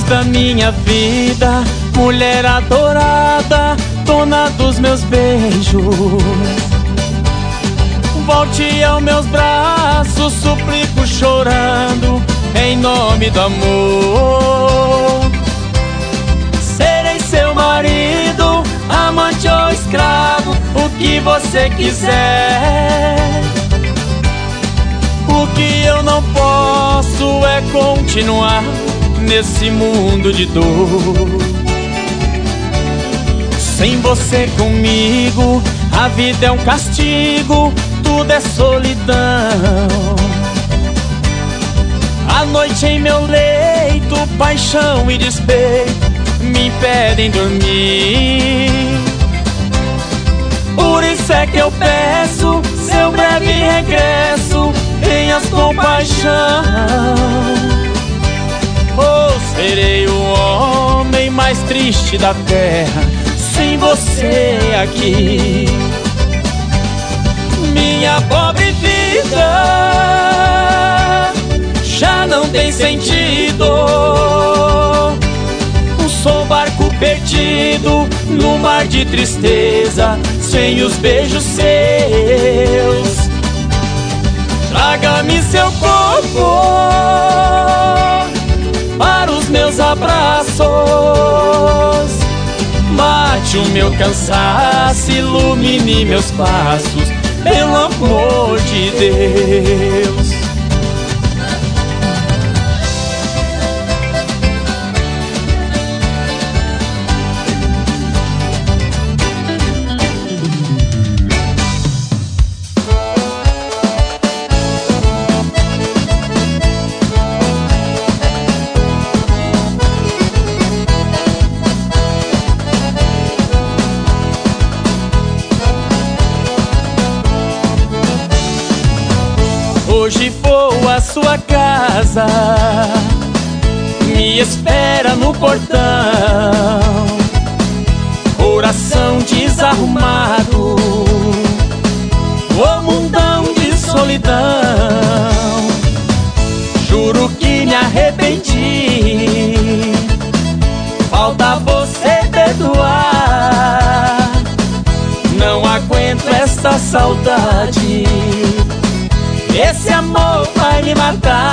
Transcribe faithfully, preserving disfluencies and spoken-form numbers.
da minha vida, mulher adorada, dona dos meus beijos. Volte aos meus braços, suplico chorando, em nome do amor. Serei seu marido, amante ou escravo, o que você quiser. O que eu não posso é continuar nesse mundo de dor. Sem você comigo, a vida é um castigo, tudo é solidão. À noite em meu leito, paixão e despeito me impedem dormir. Por isso é que eu peço seu breve regresso, tenhas compaixão. Ou serei o homem mais triste da terra sem você aqui. Minha pobre vida já não tem sentido. Sou um barco perdido no mar de tristeza, sem os beijos seus. Traga-me seu corpo para os meus abraços. Mate o meu cansaço, ilumine meus passos, pelo amor de Deus. Hoje vou à sua casa, me espera no portão. Coração desarrumado, o mundão de solidão. Juro que me arrependi, falta você perdoar. Não aguento essa saudade, esse amor vai me matar.